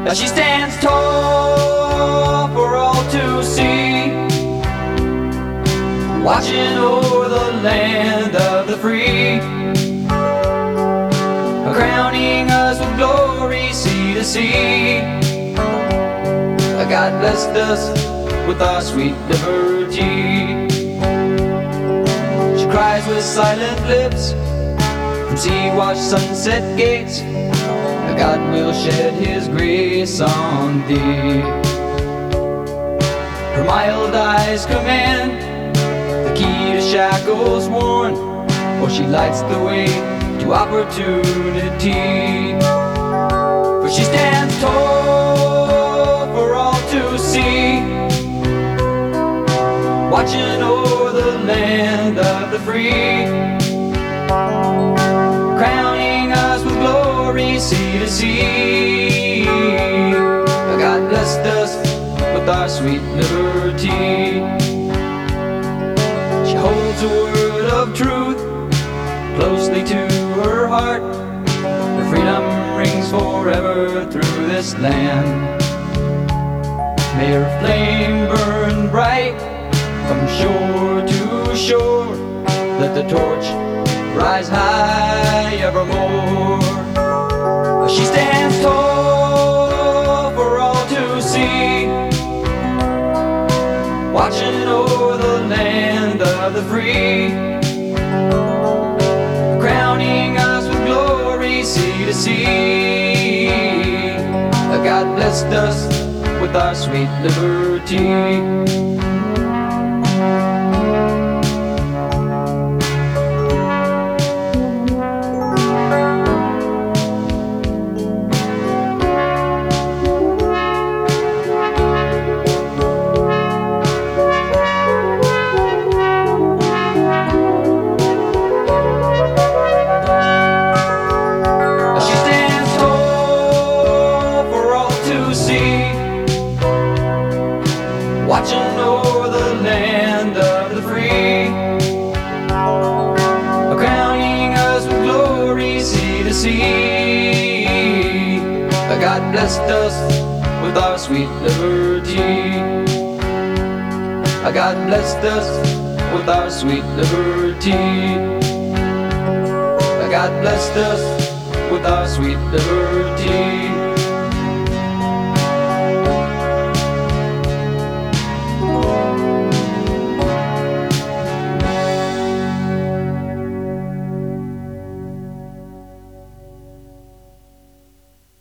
Now she stands tall for all to see, watching over the land of the free, crowning us with glory sea to sea. God blessed us with our sweet liberty. She cries with silent lips from sea-washed sunset gates, God will shed His grace on thee. Her mild eyes command the key to shackles worn, for she lights the way to opportunity. For she stands tall for all to see, watching over the land of the free, crowning us with glory sea to sea. God blessed us with our sweet liberty. She holds a word of truth closely to her heart. Her freedom rings forever through this land. May her flame burn bright from shore to shore. Let the torch rise high evermore. She stands tall for all to see, watching over the land of the free, crowning us with glory sea to sea. God blessed us with our sweet liberty. Watching over the land of the free, crowning us with glory sea to sea. God blessed us with our sweet liberty. God blessed us with our sweet liberty. God blessed us with our sweet liberty.